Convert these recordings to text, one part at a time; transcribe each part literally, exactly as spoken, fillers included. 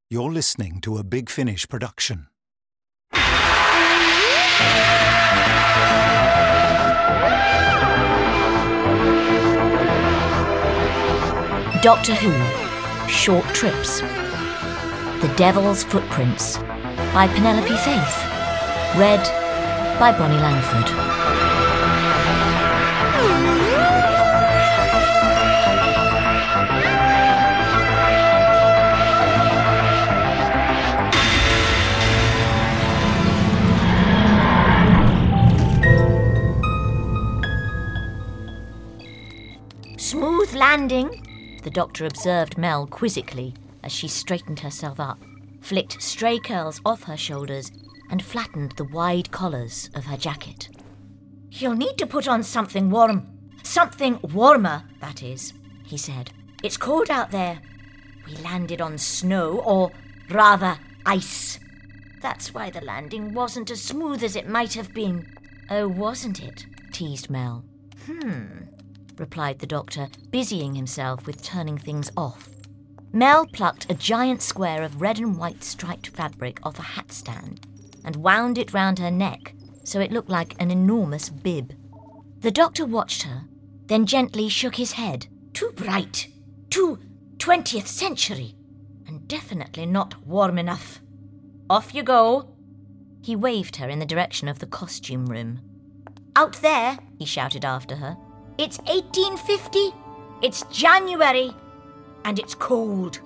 You're listening to a Big Finish production. Doctor Who, Short Trips. The Devil's Footprints by Penelope Faith. Read by Bonnie Langford. Smooth landing, the Doctor observed Mel quizzically as she straightened herself up, flicked stray curls off her shoulders and flattened the wide collars of her jacket. "You'll need to put on something warm. Something warmer, that is," he said. "It's cold out there. We landed on snow, or rather ice. That's why the landing wasn't as smooth as it might have been." "Oh, wasn't it?" teased Mel. Hmm, replied the Doctor, busying himself with turning things off. Mel plucked a giant square of red and white striped fabric off a hat stand and wound it round her neck so it looked like an enormous bib. The Doctor watched her, then gently shook his head. "Too bright, too twentieth century, and definitely not warm enough. Off you go." He waved her in the direction of the costume room. "Out there," he shouted after her. "It's eighteen fifty, it's January, and it's cold."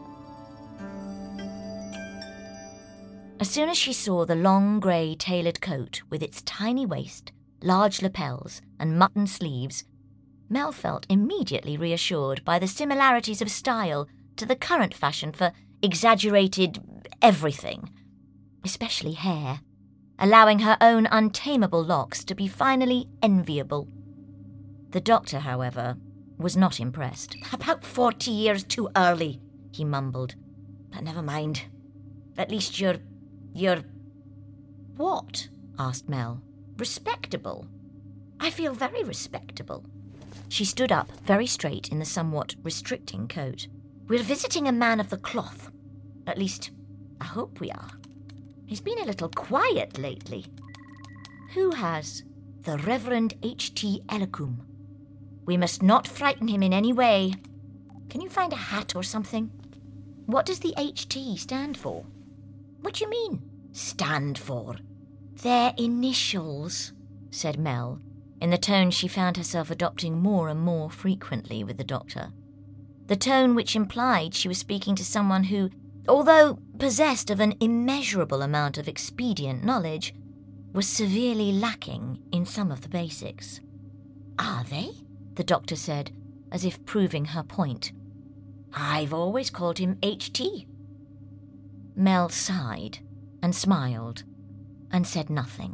As soon as she saw the long grey tailored coat with its tiny waist, large lapels and mutton sleeves, Mel felt immediately reassured by the similarities of style to the current fashion for exaggerated everything, especially hair, allowing her own untamable locks to be finally enviable. The Doctor, however, was not impressed. "About forty years too early," he mumbled. "But never mind. At least you're... you're..." "What?" asked Mel. "Respectable. I feel very respectable." She stood up very straight in the somewhat restricting coat. "We're visiting a man of the cloth. At least, I hope we are. He's been a little quiet lately." "Who has?" "The Reverend H T Ellacombe. We must not frighten him in any way. Can you find a hat or something?" "What does the H T stand for?" "What do you mean, stand for?" "Their initials," said Mel, in the tone she found herself adopting more and more frequently with the Doctor. The tone which implied she was speaking to someone who, although possessed of an immeasurable amount of expedient knowledge, was severely lacking in some of the basics. "Are they?" the Doctor said, as if proving her point. "I've always called him H T. Mel sighed and smiled and said nothing.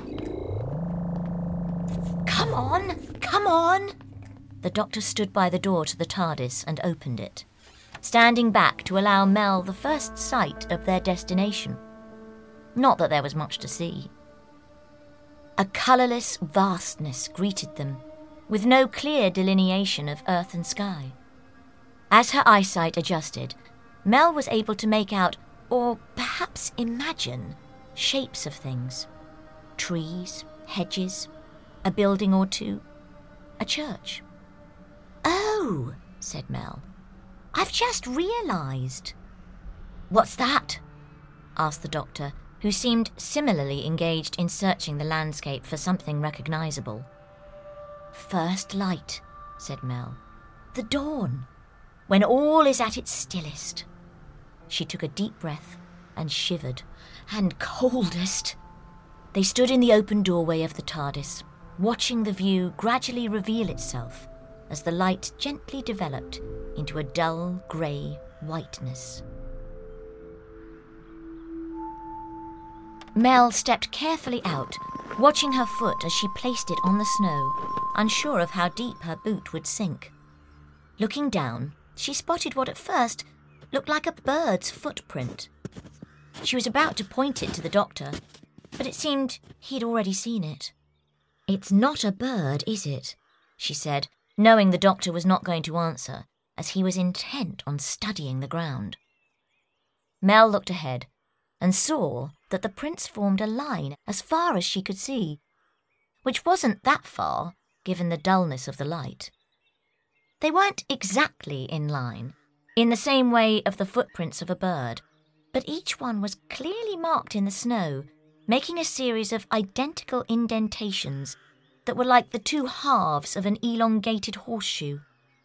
"Come on, come on!" The Doctor stood by the door to the TARDIS and opened it, standing back to allow Mel the first sight of their destination. Not that there was much to see. A colourless vastness greeted them, with no clear delineation of earth and sky. As her eyesight adjusted, Mel was able to make out, or perhaps imagine, shapes of things. Trees, hedges, a building or two, a church. "Oh," said Mel, "I've just realised." "What's that?" asked the Doctor, who seemed similarly engaged in searching the landscape for something recognisable. "First light," said Mel. "The dawn, when all is at its stillest." She took a deep breath and shivered. "And coldest." They stood in the open doorway of the TARDIS, watching the view gradually reveal itself as the light gently developed into a dull grey whiteness. Mel stepped carefully out, watching her foot as she placed it on the snow, unsure of how deep her boot would sink. Looking down, she spotted what at first looked like a bird's footprint. She was about to point it to the Doctor, but it seemed he'd already seen it. "It's not a bird, is it?" she said, knowing the Doctor was not going to answer, as he was intent on studying the ground. Mel looked ahead and saw that the prints formed a line as far as she could see, which wasn't that far given the dullness of the light. They weren't exactly in line, in the same way of the footprints of a bird, but each one was clearly marked in the snow, making a series of identical indentations that were like the two halves of an elongated horseshoe.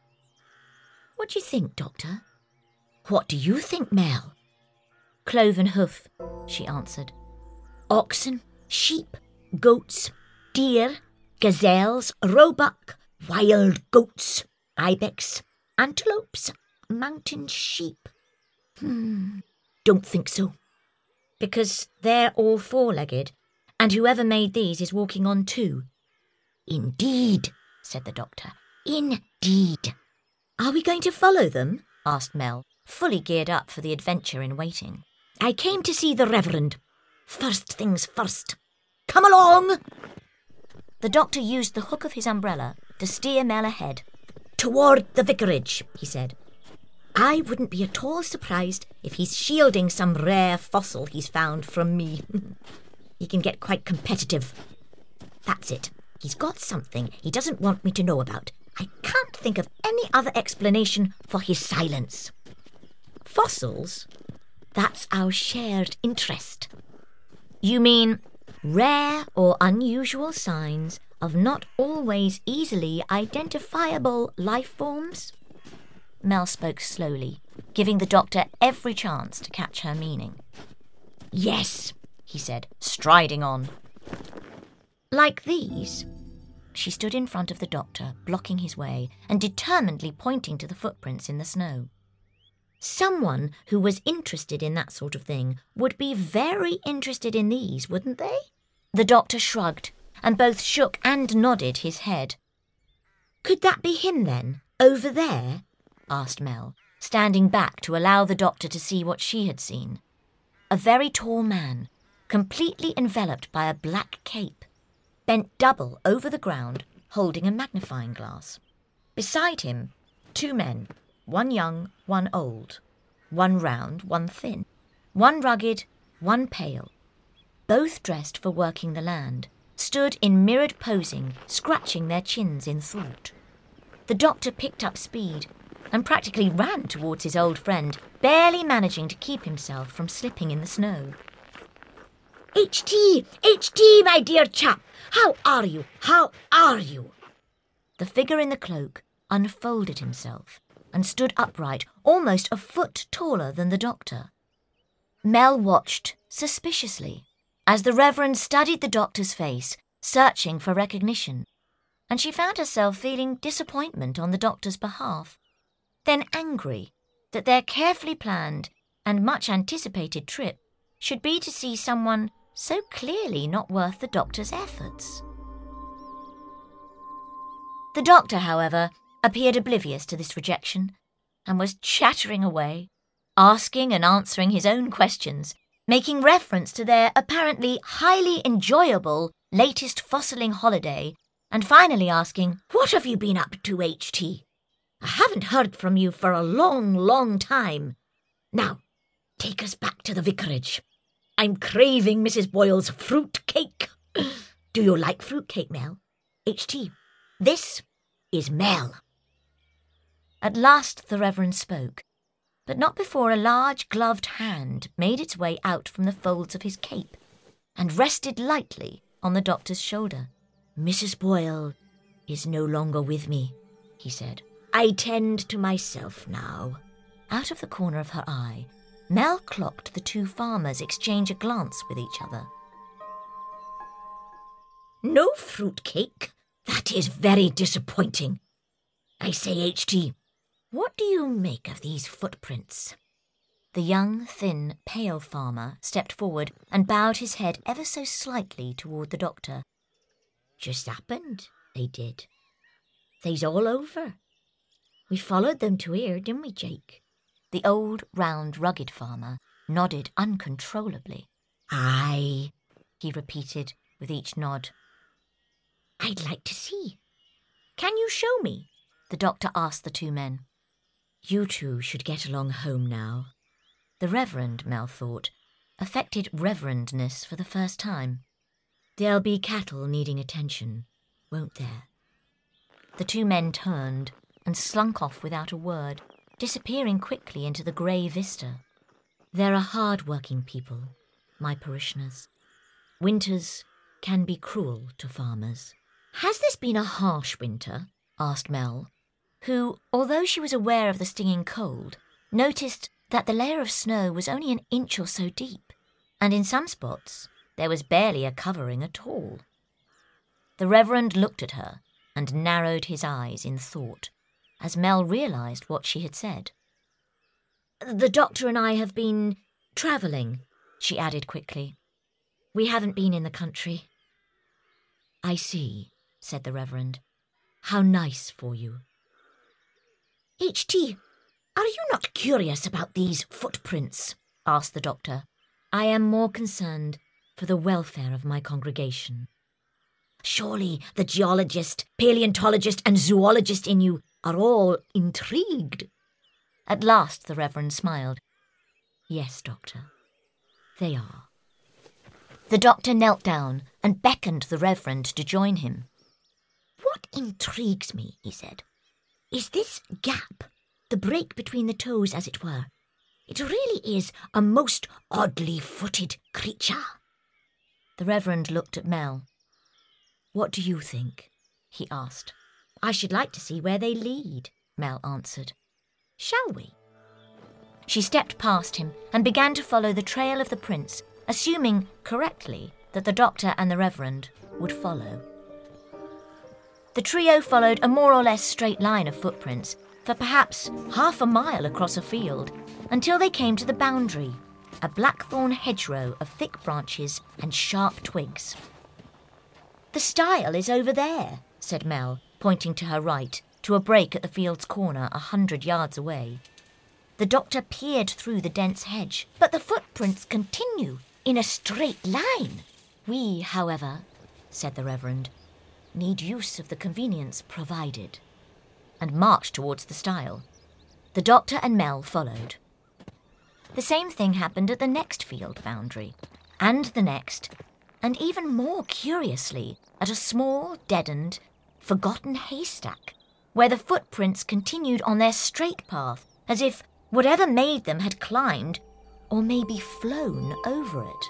"What do you think, Doctor?" "What do you think, Mel?" "Cloven hoof," she answered. "Oxen, sheep, goats, deer, gazelles, roebuck, wild goats, ibex, antelopes, mountain sheep." "Hmm, don't think so." "Because they're all four-legged, and whoever made these is walking on two." "Indeed," said the doctor. "Indeed." "Are we going to follow them?" asked Mel, fully geared up for the adventure in waiting. "I came to see the Reverend. First things first. Come along!" The doctor used the hook of his umbrella to steer Mel ahead. "Toward the vicarage," he said. "I wouldn't be at all surprised if he's shielding some rare fossil he's found from me. He can get quite competitive. That's it. He's got something he doesn't want me to know about. I can't think of any other explanation for his silence." "Fossils? That's our shared interest." "You mean rare or unusual signs of not always easily identifiable life forms?" Mel spoke slowly, giving the doctor every chance to catch her meaning. "Yes," he said, striding on. "Like these?" She stood in front of the doctor, blocking his way and determinedly pointing to the footprints in the snow. "Someone who was interested in that sort of thing would be very interested in these, wouldn't they?" The doctor shrugged, and both shook and nodded his head. "Could that be him, then, over there?" asked Mel, standing back to allow the doctor to see what she had seen. A very tall man, completely enveloped by a black cape, bent double over the ground, holding a magnifying glass. Beside him, two men, one young, one old, one round, one thin, one rugged, one pale, both dressed for working the land, stood in mirrored posing, scratching their chins in thought. The doctor picked up speed and practically ran towards his old friend, barely managing to keep himself from slipping in the snow. "H T! H T, my dear chap! How are you? How are you?" The figure in the cloak unfolded himself and stood upright, almost a foot taller than the doctor. Mel watched suspiciously as the Reverend studied the doctor's face, searching for recognition, and she found herself feeling disappointment on the doctor's behalf, then angry that their carefully planned and much anticipated trip should be to see someone so clearly not worth the doctor's efforts. The doctor, however, appeared oblivious to this rejection and was chattering away, asking and answering his own questions, making reference to their apparently highly enjoyable latest fossiling holiday, and finally asking, "What have you been up to, H T? I haven't heard from you for a long, long time. Now, take us back to the vicarage. I'm craving Missus Boyle's fruit cake." "Do you like fruit cake, Mel?" "H T, this is Mel." At last the Reverend spoke, but not before a large gloved hand made its way out from the folds of his cape and rested lightly on the doctor's shoulder. "Missus Boyle is no longer with me," he said. "I tend to myself now." Out of the corner of her eye, Mel clocked the two farmers exchange a glance with each other. "No fruit cake? That is very disappointing. I say, H T, what do you make of these footprints?" The young, thin, pale farmer stepped forward and bowed his head ever so slightly toward the doctor. "Just happened, they did. They's all over. We followed them to here, didn't we, Jake?" The old, round, rugged farmer nodded uncontrollably. "Aye," he repeated with each nod. "I'd like to see. Can you show me?" the doctor asked the two men. "You two should get along home now. The Reverend, Mel thought, affected reverendness for the first time. There'll be cattle needing attention, won't there? The two men turned and slunk off without a word, disappearing quickly into the grey vista. There are hard-working people, my parishioners. Winters can be cruel to farmers. Has this been a harsh winter? Asked Mel, who, although she was aware of the stinging cold, noticed that the layer of snow was only an inch or so deep, and in some spots there was barely a covering at all. The Reverend looked at her and narrowed his eyes in thought, as Mel realised what she had said. The doctor and I have been travelling, she added quickly. We haven't been in the country. I see, said the Reverend. How nice for you. H T, are you not curious about these footprints? Asked the doctor. I am more concerned for the welfare of my congregation. Surely the geologist, paleontologist and zoologist in you are all intrigued. At last the Reverend smiled. Yes, Doctor, they are. The doctor knelt down and beckoned the Reverend to join him. What intrigues me, he said, is this gap, the break between the toes, as it were. It really is a most oddly footed creature. The Reverend looked at Mel. What do you think? He asked. I should like to see where they lead, Mel answered. Shall we? She stepped past him and began to follow the trail of the prints, assuming correctly that the doctor and the Reverend would follow. The trio followed a more or less straight line of footprints for perhaps half a mile across a field until they came to the boundary, a blackthorn hedgerow of thick branches and sharp twigs. The stile is over there, said Mel, pointing to her right, to a break at the field's corner a hundred yards away. The doctor peered through the dense hedge, but the footprints continue in a straight line. We, however, said the Reverend, need use of the convenience provided, and marched towards the stile. The doctor and Mel followed. The same thing happened at the next field boundary, and the next, and even more curiously, at a small, deadened, forgotten haystack, where the footprints continued on their straight path, as if whatever made them had climbed, or maybe flown over it.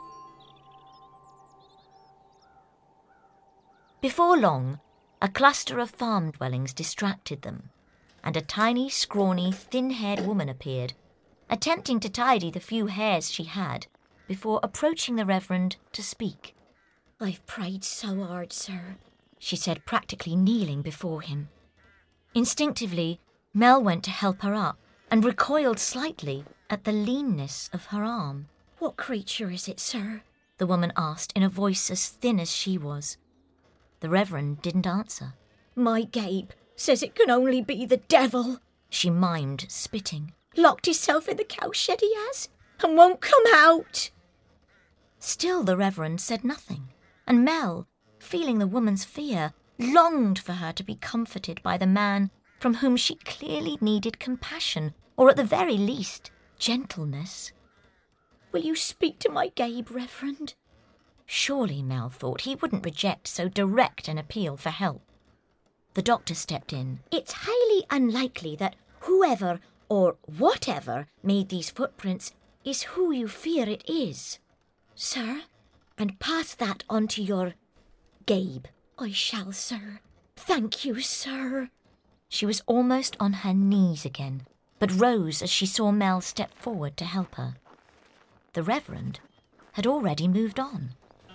Before long, a cluster of farm dwellings distracted them, and a tiny, scrawny, thin-haired woman appeared, attempting to tidy the few hairs she had before approaching the Reverend to speak. I've prayed so hard, sir, she said, practically kneeling before him. Instinctively, Mel went to help her up and recoiled slightly at the leanness of her arm. What creature is it, sir? The woman asked in a voice as thin as she was. The Reverend didn't answer. My Gabe says it can only be the devil, she mimed, spitting. Locked himself in the cowshed he has, and won't come out. Still the Reverend said nothing, and Mel, feeling the woman's fear, longed for her to be comforted by the man from whom she clearly needed compassion, or at the very least, gentleness. Will you speak to my Gabe, Reverend? Surely, Mel thought, he wouldn't reject so direct an appeal for help. The doctor stepped in. It's highly unlikely that whoever or whatever made these footprints is who you fear it is, sir, and pass that on to your Gabe. I shall, sir. Thank you, sir. She was almost on her knees again, but rose as she saw Mel step forward to help her. The Reverend had already moved on.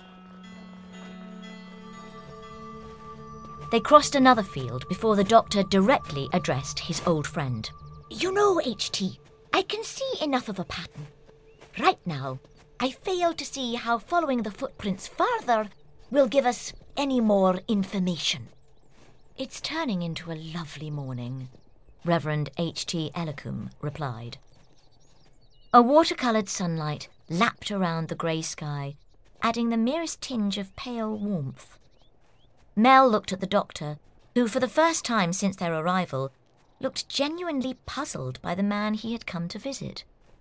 They crossed another field before the doctor directly addressed his old friend. You know, H T, I can see enough of a pattern. Right now, I fail to see how following the footprints further will give us any more information. It's turning into a lovely morning, Reverend H T Elicum replied. A watercoloured sunlight lapped around the grey sky, adding the merest tinge of pale warmth. Mel looked at the doctor, who, for the first time since their arrival, looked genuinely puzzled by the man he had come to visit.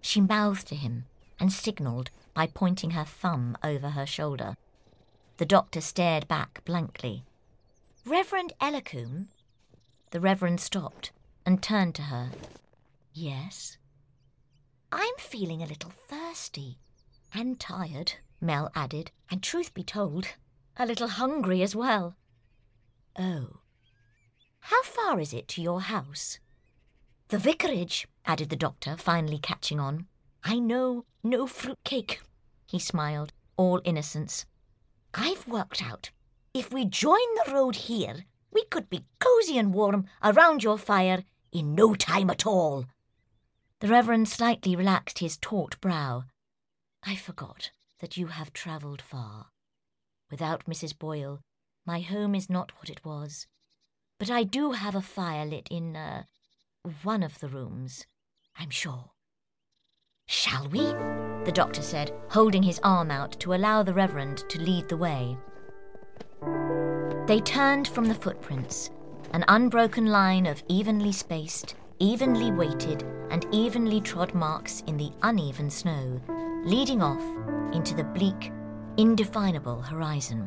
She mouthed to him and signalled by pointing her thumb over her shoulder. The doctor stared back blankly. "Reverend Ellacombe?" The Reverend stopped and turned to her. "Yes?" "I'm feeling a little thirsty." "And tired," Mel added, "and truth be told, a little hungry as well." "Oh. How far is it to your house?" "The vicarage," added the doctor, finally catching on. "I know, no fruitcake," he smiled, all innocence. "I've worked out, if we join the road here, we could be cosy and warm around your fire in no time at all." The Reverend slightly relaxed his taut brow. "I forgot that you have travelled far. Without Missus Boyle, my home is not what it was. But I do have a fire lit in, uh, one of the rooms, I'm sure." "Shall we?" the doctor said, holding his arm out to allow the Reverend to lead the way. They turned from the footprints, an unbroken line of evenly spaced, evenly weighted and evenly trod marks in the uneven snow, leading off into the bleak, indefinable horizon.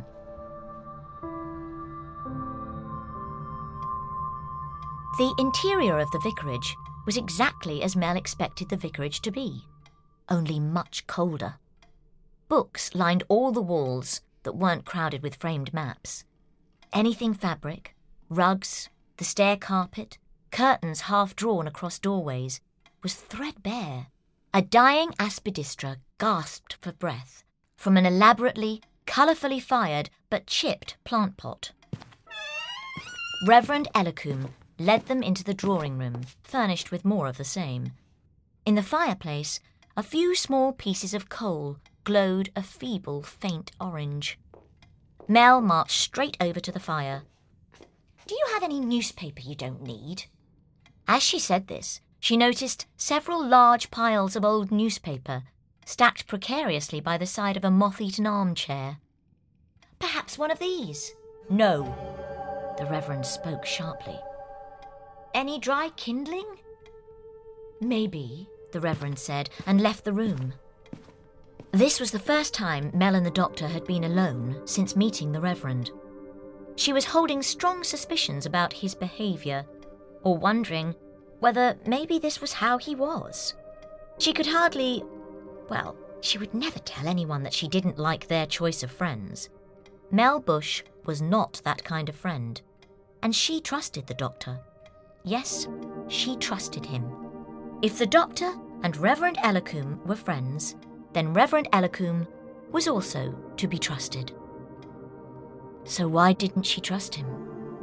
The interior of the vicarage was exactly as Mel expected the vicarage to be, only much colder. Books lined all the walls that weren't crowded with framed maps. Anything fabric, rugs, the stair carpet, curtains half drawn across doorways, was threadbare. A dying aspidistra gasped for breath from an elaborately, colourfully fired but chipped plant pot. Reverend Ellacombe led them into the drawing room, furnished with more of the same. In the fireplace, a few small pieces of coal glowed a feeble, faint orange. Mel marched straight over to the fire. "Do you have any newspaper you don't need?" As she said this, she noticed several large piles of old newspaper stacked precariously by the side of a moth-eaten armchair. "Perhaps one of these?" "No," the Reverend spoke sharply. "Any dry kindling?" "Maybe," the Reverend said, and left the room. This was the first time Mel and the doctor had been alone since meeting the Reverend. She was holding strong suspicions about his behaviour, or wondering whether maybe this was how he was. She could hardly... well, she would never tell anyone that she didn't like their choice of friends. Mel Bush was not that kind of friend, and she trusted the doctor. Yes, she trusted him. If the doctor and Reverend Ellacombe were friends, then Reverend Ellacombe was also to be trusted. So why didn't she trust him?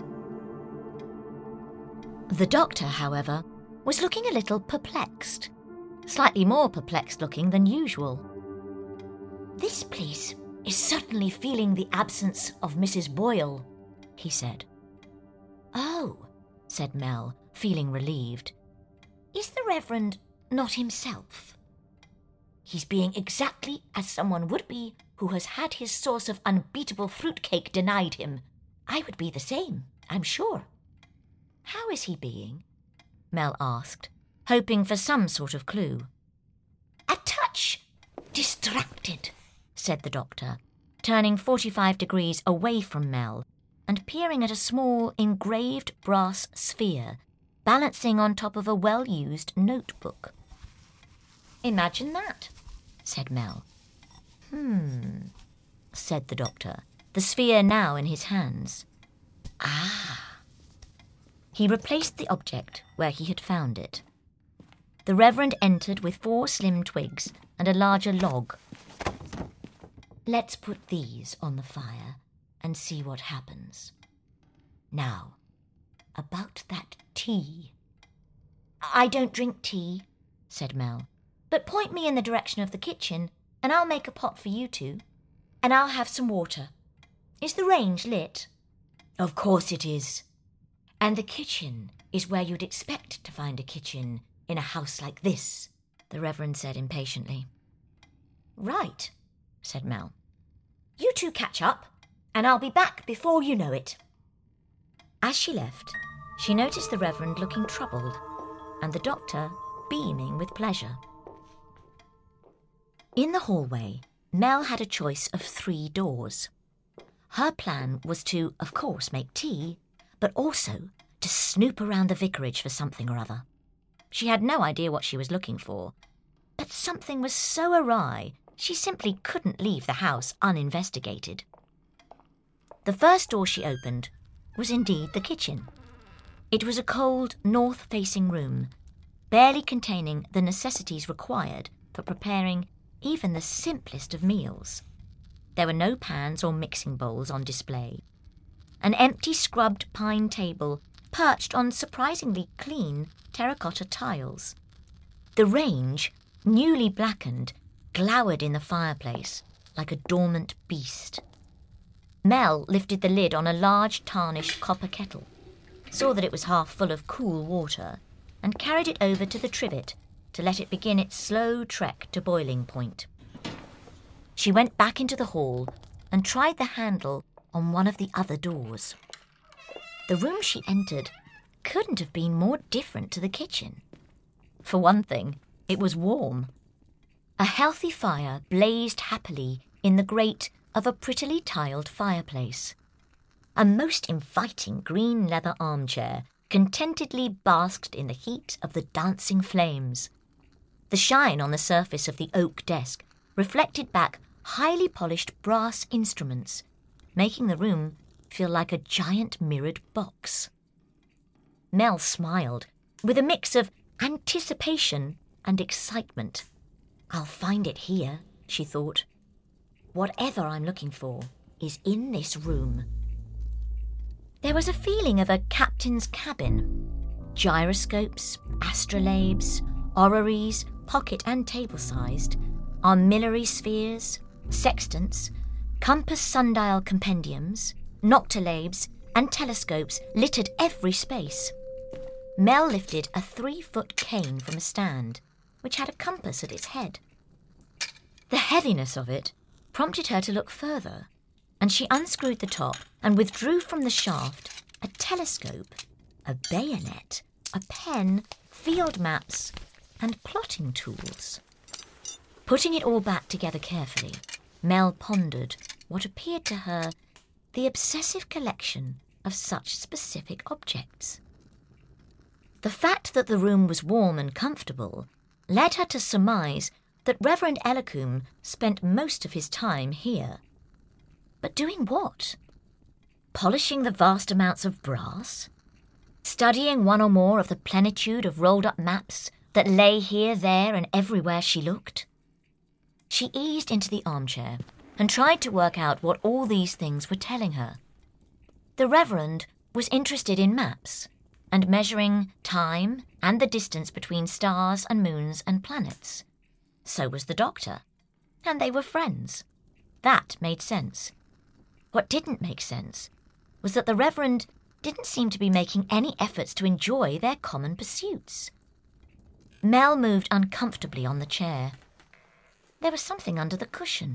The doctor, however, was looking a little perplexed, slightly more perplexed looking than usual. "This place is certainly feeling the absence of Missus Boyle," he said. "Oh," said Mel, feeling relieved. "Is the Reverend not himself?" "He's being exactly as someone would be who has had his source of unbeatable fruitcake denied him. I would be the same, I'm sure." "How is he being?" Mel asked, hoping for some sort of clue. "A touch distracted," said the doctor, turning forty-five degrees away from Mel and peering at a small engraved brass sphere balancing on top of a well-used notebook. "Imagine that," said Mel. "Hmm," said the doctor, the sphere now in his hands. "Ah." He replaced the object where he had found it. The Reverend entered with four slim twigs and a larger log. "Let's put these on the fire and see what happens. Now, about that tea." "I don't drink tea," said Mel, "but point me in the direction of the kitchen and I'll make a pot for you two. And I'll have some water. Is the range lit?" "Of course it is. And the kitchen is where you'd expect to find a kitchen in a house like this," the Reverend said impatiently. "Right," said Mel. "You two catch up, and I'll be back before you know it." As she left, she noticed the Reverend looking troubled, and the doctor beaming with pleasure. In the hallway, Mel had a choice of three doors. Her plan was to, of course, make tea, but also to snoop around the vicarage for something or other. She had no idea what she was looking for, but something was so awry she simply couldn't leave the house uninvestigated. The first door she opened was indeed the kitchen. It was a cold, north-facing room, barely containing the necessities required for preparing even the simplest of meals. There were no pans or mixing bowls on display. An empty scrubbed pine table perched on surprisingly clean terracotta tiles. The range, newly blackened, glowered in the fireplace like a dormant beast. Mel lifted the lid on a large tarnished copper kettle, saw that it was half full of cool water, and carried it over to the trivet to let it begin its slow trek to boiling point. She went back into the hall and tried the handle on one of the other doors. The room she entered couldn't have been more different to the kitchen. For one thing, it was warm. A healthy fire blazed happily in the grate of a prettily tiled fireplace. A most inviting green leather armchair contentedly basked in the heat of the dancing flames. The shine on the surface of the oak desk reflected back highly polished brass instruments, making the room feel like a giant mirrored box. Mel smiled, with a mix of anticipation and excitement. I'll find it here, she thought. Whatever I'm looking for is in this room. There was a feeling of a captain's cabin. Gyroscopes, astrolabes, orreries, pocket and table-sized, armillary spheres, sextants, compass sundial compendiums, noctilabes, and telescopes littered every space. Mel lifted a three-foot cane from a stand, which had a compass at its head. The heaviness of it prompted her to look further, and she unscrewed the top and withdrew from the shaft a telescope, a bayonet, a pen, field maps, and plotting tools. Putting it all back together carefully, Mel pondered what appeared to her the obsessive collection of such specific objects. The fact that the room was warm and comfortable led her to surmise that Reverend Ellacombe spent most of his time here. But doing what? Polishing the vast amounts of brass? Studying one or more of the plenitude of rolled-up maps that lay here, there, and everywhere she looked? She eased into the armchair and tried to work out what all these things were telling her. The Reverend was interested in maps and measuring time and the distance between stars and moons and planets. So was the Doctor, and they were friends. That made sense. What didn't make sense was that the Reverend didn't seem to be making any efforts to enjoy their common pursuits. Mel moved uncomfortably on the chair. There was something under the cushion.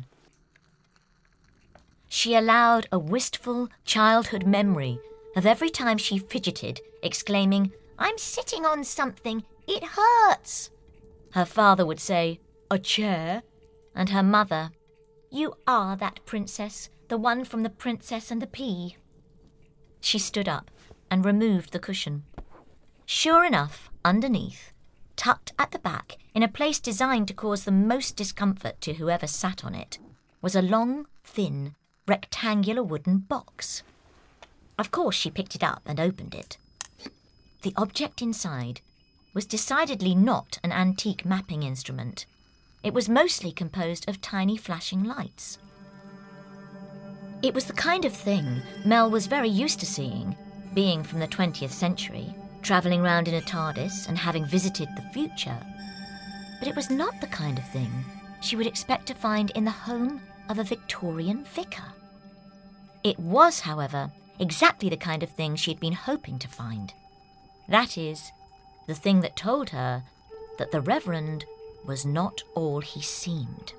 She allowed a wistful childhood memory of every time she fidgeted, exclaiming, "I'm sitting on something, it hurts." Her father would say, "A chair?" And her mother, "You are that princess, the one from The Princess and the Pea." She stood up and removed the cushion. Sure enough, underneath, tucked at the back, in a place designed to cause the most discomfort to whoever sat on it, was a long, thin, rectangular wooden box. Of course she picked it up and opened it. The object inside was decidedly not an antique mapping instrument. It was mostly composed of tiny flashing lights. It was the kind of thing Mel was very used to seeing, being from the twentieth century, travelling round in a TARDIS and having visited the future. But it was not the kind of thing she would expect to find in the home of a Victorian vicar. It was, however, exactly the kind of thing she'd been hoping to find. That is, the thing that told her that the Reverend was not all he seemed.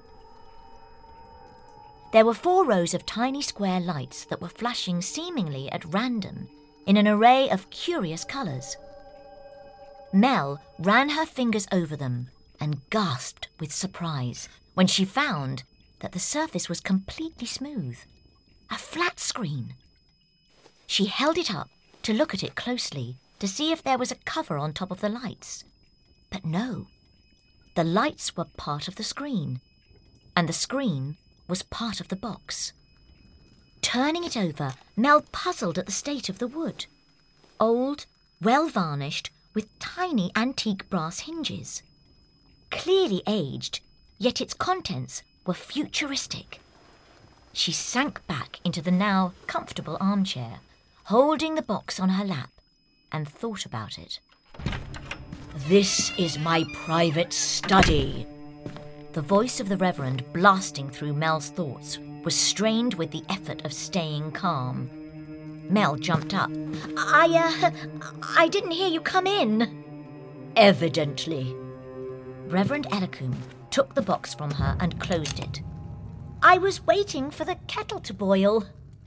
There were four rows of tiny square lights that were flashing seemingly at random in an array of curious colours. Mel ran her fingers over them and gasped with surprise when she found that the surface was completely smooth, a flat screen. She held it up to look at it closely to see if there was a cover on top of the lights. But no, the lights were part of the screen, and the screen was part of the box. Turning it over, Mel puzzled at the state of the wood. Old, well-varnished, with tiny antique brass hinges. Clearly aged, yet its contents were futuristic. She sank back into the now comfortable armchair, holding the box on her lap, and thought about it. "This is my private study." The voice of the Reverend blasting through Mel's thoughts was strained with the effort of staying calm. Mel jumped up. I, uh, I didn't hear you come in." "Evidently." Reverend Ellacombe took the box from her and closed it. "I was waiting for the kettle to boil."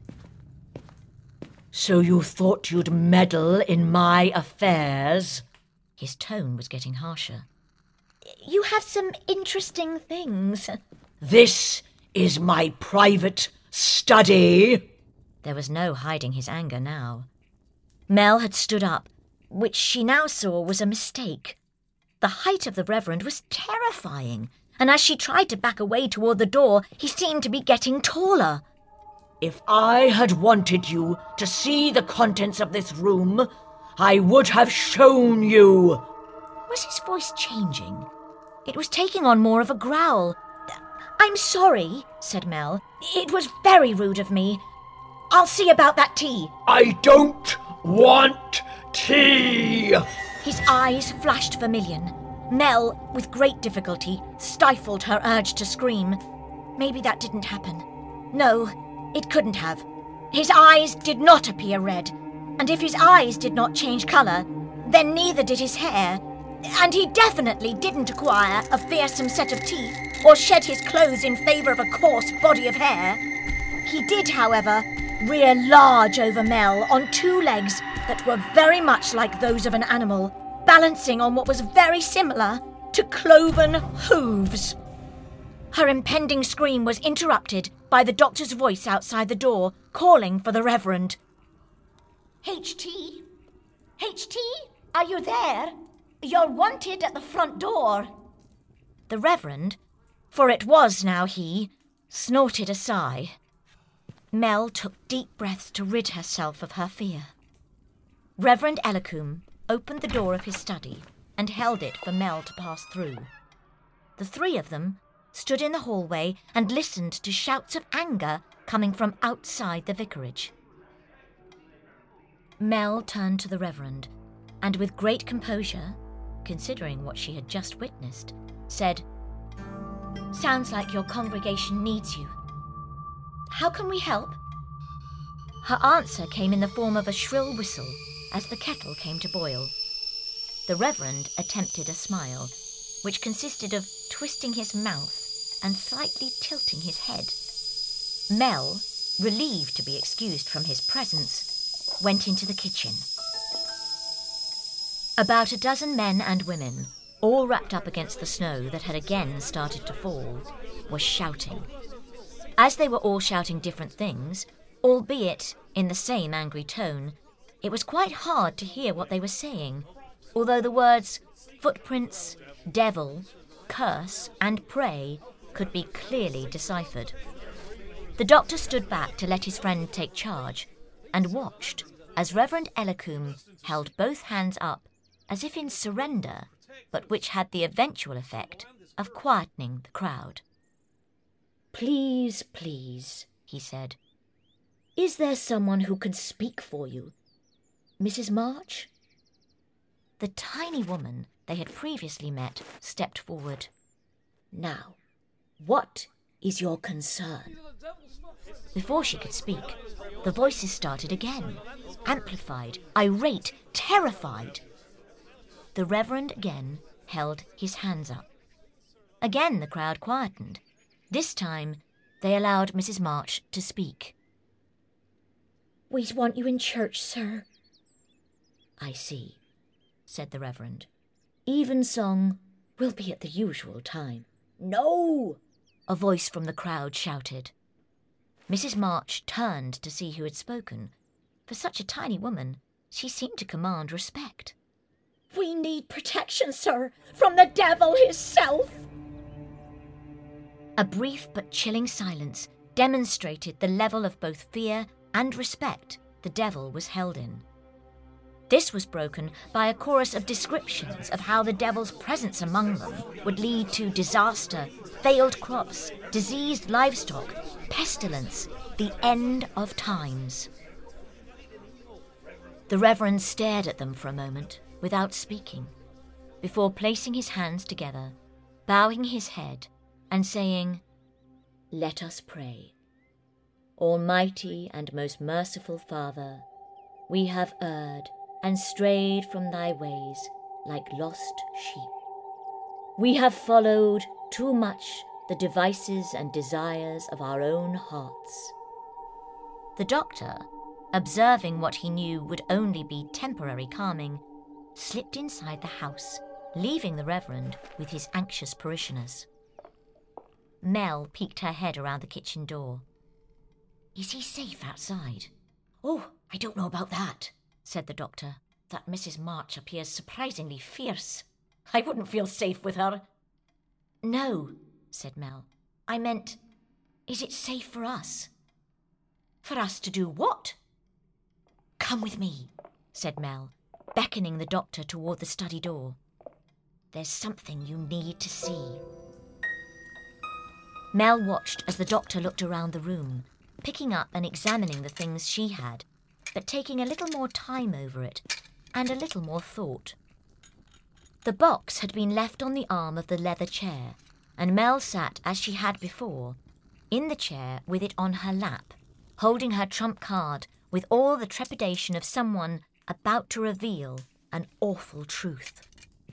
"So you thought you'd meddle in my affairs?" His tone was getting harsher. "You have some interesting things." "This is my private study." There was no hiding his anger now. Mel had stood up, which she now saw was a mistake. The height of the Reverend was terrifying, and as she tried to back away toward the door, he seemed to be getting taller. "If I had wanted you to see the contents of this room, I would have shown you." Was his voice changing? It was taking on more of a growl. "I'm sorry," said Mel. "It was very rude of me. I'll see about that tea." "I don't want tea." His eyes flashed vermilion. Mel, with great difficulty, stifled her urge to scream. Maybe that didn't happen. No, it couldn't have. His eyes did not appear red, and if his eyes did not change colour, then neither did his hair, and he definitely didn't acquire a fearsome set of teeth or shed his clothes in favour of a coarse body of hair. He did, however, rear large over Mel on two legs that were very much like those of an animal, balancing on what was very similar to cloven hooves. Her impending scream was interrupted by the doctor's voice outside the door, calling for the Reverend. "H T? H T? Are you there? You're wanted at the front door." The Reverend, for it was now he, snorted a sigh. Mel took deep breaths to rid herself of her fear. Reverend Ellacombe opened the door of his study and held it for Mel to pass through. The three of them stood in the hallway and listened to shouts of anger coming from outside the vicarage. Mel turned to the Reverend and, with great composure, considering what she had just witnessed, said, "Sounds like your congregation needs you. How can we help?" Her answer came in the form of a shrill whistle as the kettle came to boil. The Reverend attempted a smile, which consisted of twisting his mouth and slightly tilting his head. Mel, relieved to be excused from his presence, went into the kitchen. About a dozen men and women, all wrapped up against the snow that had again started to fall, were shouting. As they were all shouting different things, albeit in the same angry tone, it was quite hard to hear what they were saying, although the words footprints, devil, curse, and pray could be clearly deciphered. The doctor stood back to let his friend take charge, and watched as Reverend Ellacombe held both hands up as if in surrender, but which had the eventual effect of quietening the crowd. "Please, please," he said. "Is there someone who can speak for you? Missus March?" The tiny woman they had previously met stepped forward. "Now, what is your concern?" Before she could speak, the voices started again, amplified, irate, terrified. The Reverend again held his hands up. Again the crowd quietened. This time they allowed Missus March to speak. "We want you in church, sir." "I see," said the Reverend. "Evensong We'll be at the usual time." "No!" a voice from the crowd shouted. Missus March turned to see who had spoken. For such a tiny woman, she seemed to command respect. "We need protection, sir, from the devil himself." A brief but chilling silence demonstrated the level of both fear and respect the devil was held in. This was broken by a chorus of descriptions of how the devil's presence among them would lead to disaster, failed crops, diseased livestock, pestilence, the end of times. The Reverend stared at them for a moment without speaking, before placing his hands together, bowing his head, and saying, "Let us pray. Almighty and most merciful Father, we have erred and strayed from thy ways like lost sheep. We have followed too much the devices and desires of our own hearts." The doctor, observing what he knew would only be temporary calming, slipped inside the house, leaving the Reverend with his anxious parishioners. Mel peeked her head around the kitchen door. "Is he safe outside?" "Oh, I don't know about that," said the doctor. "That Missus March appears surprisingly fierce. I wouldn't feel safe with her." "No," said Mel. "I meant, is it safe for us?" "For us to do what?" "Come with me," said Mel, beckoning the doctor toward the study door. "There's something you need to see." Mel watched as the doctor looked around the room, picking up and examining the things she had, but taking a little more time over it and a little more thought. The box had been left on the arm of the leather chair, and Mel sat as she had before, in the chair with it on her lap, holding her trump card with all the trepidation of someone about to reveal an awful truth.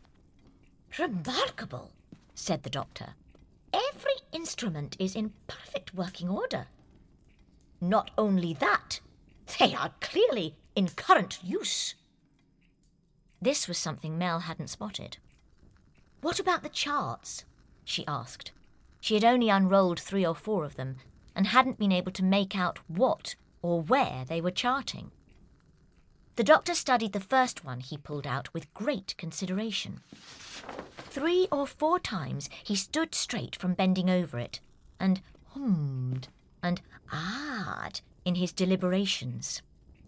"Remarkable," said the doctor. "Every instrument is in perfect working order. Not only that, they are clearly in current use." This was something Mel hadn't spotted. "What about the charts?" she asked. She had only unrolled three or four of them and hadn't been able to make out what or where they were charting. The doctor studied the first one he pulled out with great consideration. Three or four times he stood straight from bending over it and hummed and ahed in his deliberations.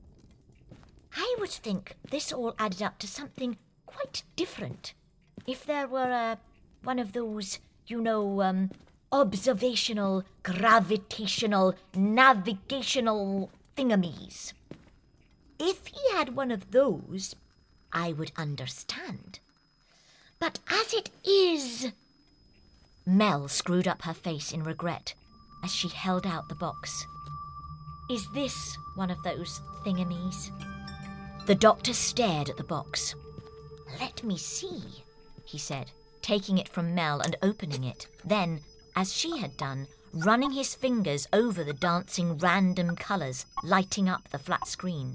"I would think this all added up to something quite different if there were a, one of those, you know, um, observational, gravitational, navigational thingamies. If he had one of those, I would understand. But as it is..." Mel screwed up her face in regret as she held out the box. "Is this one of those thingamies?" The doctor stared at the box. "Let me see," he said, taking it from Mel and opening it, then, as she had done, running his fingers over the dancing random colours lighting up the flat screen.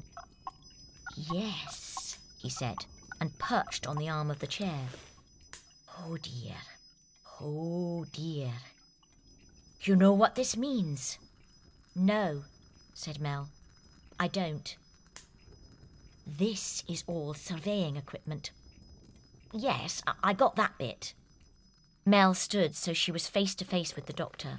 "Yes," he said, and perched on the arm of the chair. "Oh dear, oh dear. You know what this means?" "No," said Mel. "I don't." "This is all surveying equipment." "Yes, I, I got that bit." Mel stood so she was face to face with the doctor.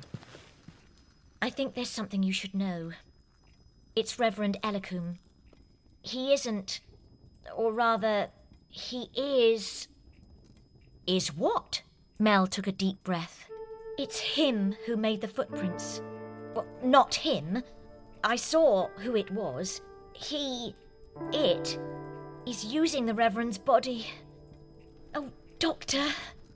"I think there's something you should know. It's Reverend Ellacombe. He isn't, or rather, he is..." "Is what?" Mel took a deep breath. "It's him who made the footprints. Well, not him. I saw who it was. He, it, is using the Reverend's body. Oh, Doctor."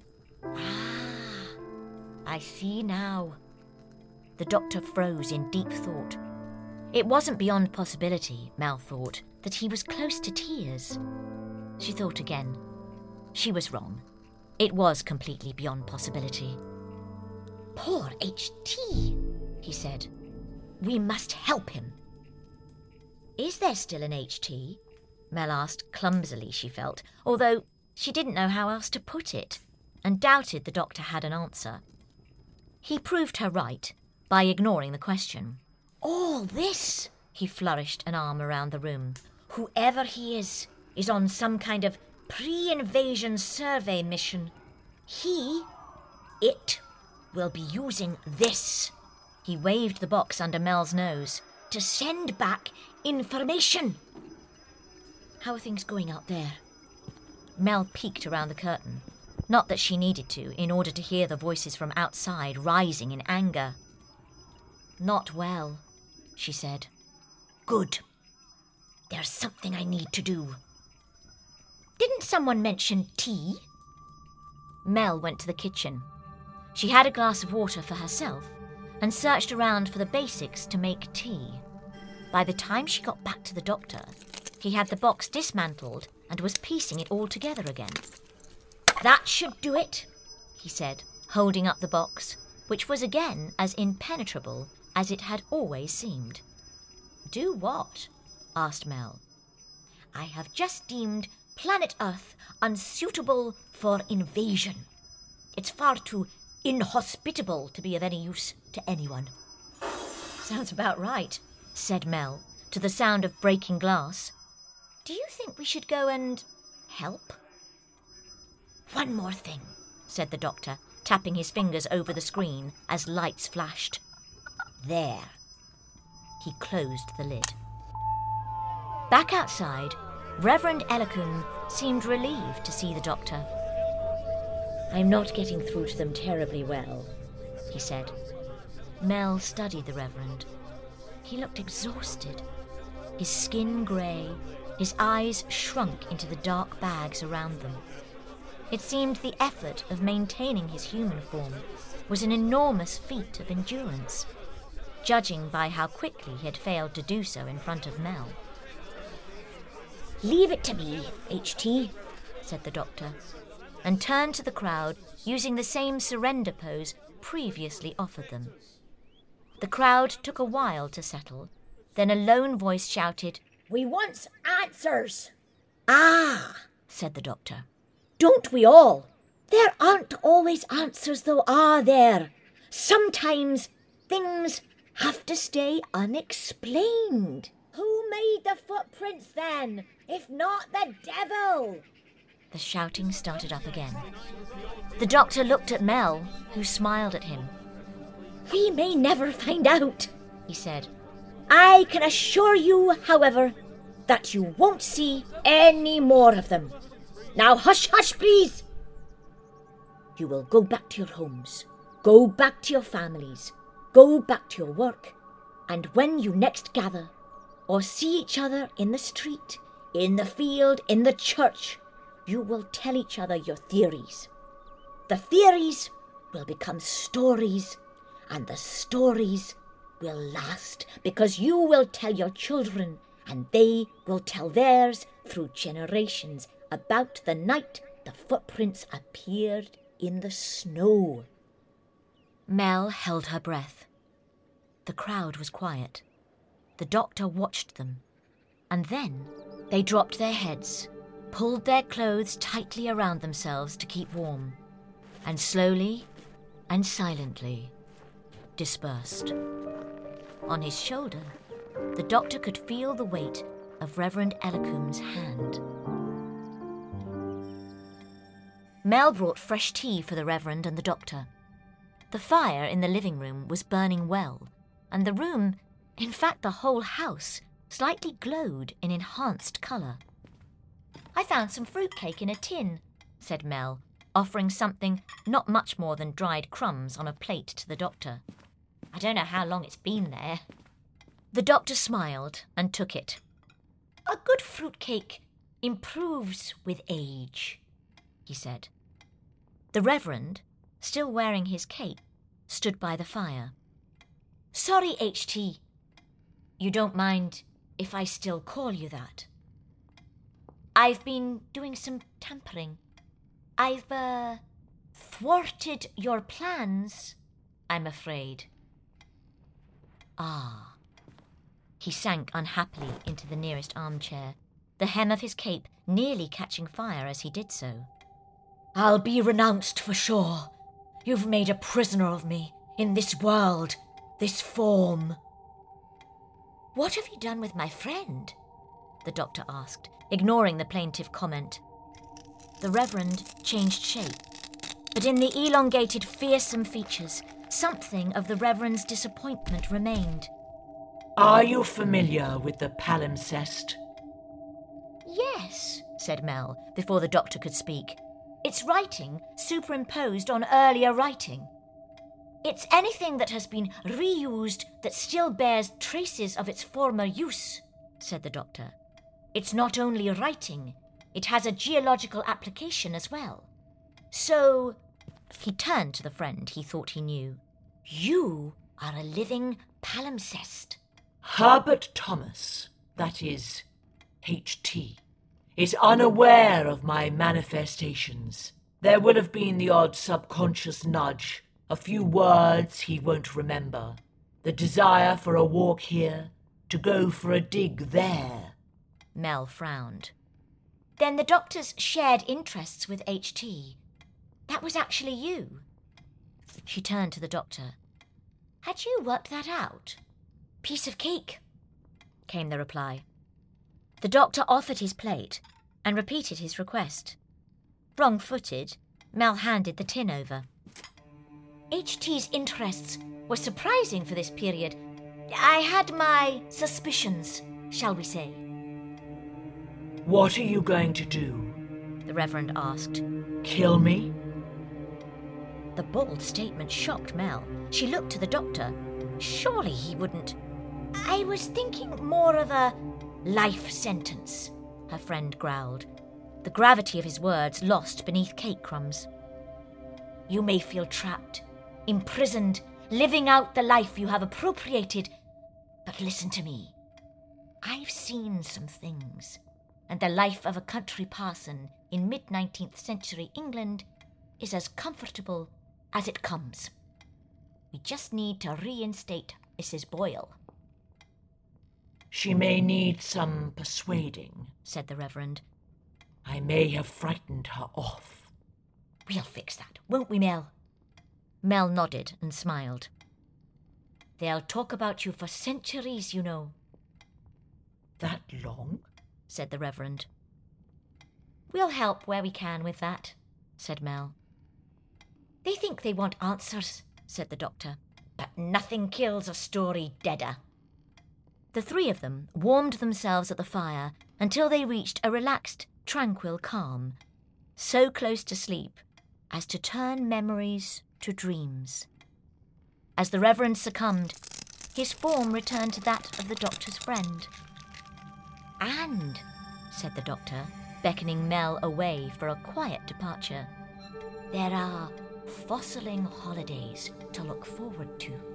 "Ah, I see now." The doctor froze in deep thought. It wasn't beyond possibility, Mel thought, that he was close to tears. She thought again. She was wrong. It was completely beyond possibility. "Poor H T, he said. "We must help him." "Is there still an H T? Mel asked, clumsily, she felt, although she didn't know how else to put it. and doubted the doctor had an answer. He proved her right by ignoring the question. All this, he flourished an arm around the room. Whoever he is, is on some kind of pre-invasion survey mission. He, it, will be using this. He waved the box under Mel's nose to send back information. How are things going out there? Mel peeked around the curtain. Not that she needed to, in order to hear the voices from outside rising in anger. Not well, she said. Good. There's something I need to do. Didn't someone mention tea? Mel went to the kitchen. She had a glass of water for herself and searched around for the basics to make tea. By the time she got back to the doctor, he had the box dismantled and was piecing it all together again. That should do it, he said, holding up the box, which was again as impenetrable as it had always seemed. Do what? Asked Mel. I have just deemed planet Earth unsuitable for invasion. It's far too inhospitable to be of any use to anyone. Sounds about right, said Mel, to the sound of breaking glass. Do you think we should go and help? One more thing, said the doctor, tapping his fingers over the screen as lights flashed. There. He closed the lid. Back outside, Reverend Ellacombe seemed relieved to see the doctor. I'm not getting through to them terribly well, he said. Mel studied the Reverend. He looked exhausted. His skin grey, his eyes shrunk into the dark bags around them. It seemed the effort of maintaining his human form was an enormous feat of endurance, judging by how quickly he had failed to do so in front of Mel. Leave it to me, H T, said the doctor, and turned to the crowd using the same surrender pose previously offered them. The crowd took a while to settle, then a lone voice shouted, We want answers! Ah, said the doctor. Don't we all? There aren't always answers, though, are there? Sometimes things have to stay unexplained. Who made the footprints then, if not the devil? The shouting started up again. The doctor looked at Mel, who smiled at him. We may never find out, he said. I can assure you, however, that you won't see any more of them. Now hush, hush, please. You will go back to your homes, go back to your families, go back to your work, and when you next gather or see each other in the street, in the field, in the church, you will tell each other your theories. The theories will become stories, and the stories will last because you will tell your children and they will tell theirs through generations about the night the footprints appeared in the snow. Mel held her breath. The crowd was quiet. The doctor watched them, and then they dropped their heads, pulled their clothes tightly around themselves to keep warm, and slowly and silently dispersed. On his shoulder, the doctor could feel the weight of Reverend Ellacombe's hand. Mel brought fresh tea for the Reverend and the doctor. The fire in the living room was burning well, and the room, in fact the whole house, slightly glowed in enhanced colour. I found some fruitcake in a tin, said Mel, offering something not much more than dried crumbs on a plate to the doctor. I don't know how long it's been there. The doctor smiled and took it. A good fruitcake improves with age, he said. The Reverend, still wearing his cape, stood by the fire. Sorry, H T. You don't mind if I still call you that? I've been doing some tampering. I've, uh, thwarted your plans, I'm afraid. Ah. He sank unhappily into the nearest armchair, the hem of his cape nearly catching fire as he did so. I'll be renounced for sure. You've made a prisoner of me in this world, this form. What have you done with my friend? The doctor asked, ignoring the plaintive comment. The Reverend changed shape, but in the elongated, fearsome features, something of the Reverend's disappointment remained. Are you familiar with the palimpsest? Yes, said Mel, before the doctor could speak. It's writing superimposed on earlier writing. It's anything that has been reused that still bears traces of its former use, said the doctor. It's not only writing, it has a geological application as well. So, he turned to the friend he thought he knew. You are a living palimpsest. Herbert Thomas, that is, H T, is unaware of my manifestations. There will have been the odd subconscious nudge, a few words he won't remember, the desire for a walk here, to go for a dig there. Mel frowned. Then the doctor's shared interests with H T. That was actually you. She turned to the doctor. Had you worked that out? Piece of cake, came the reply. The doctor offered his plate and repeated his request. Wrong-footed, Mel handed the tin over. H T's interests were surprising for this period. I had my suspicions, shall we say. What are you going to do? The Reverend asked. Kill me? The bold statement shocked Mel. She looked to the doctor. Surely he wouldn't. I was thinking more of a life sentence, her friend growled, the gravity of his words lost beneath cake crumbs. You may feel trapped, imprisoned, living out the life you have appropriated, but listen to me. I've seen some things, and the life of a country parson in mid-nineteenth century England is as comfortable as it comes. We just need to reinstate Missus Boyle. She may need some persuading, said the Reverend. I may have frightened her off. We'll fix that, won't we, Mel? Mel nodded and smiled. They'll talk about you for centuries, you know. That long? Said the Reverend. We'll help where we can with that, said Mel. They think they want answers, said the doctor, but nothing kills a story deader. The three of them warmed themselves at the fire until they reached a relaxed, tranquil calm, so close to sleep as to turn memories to dreams. As the Reverend succumbed, his form returned to that of the doctor's friend. And, said the doctor, beckoning Mel away for a quiet departure, there are fossiling holidays to look forward to.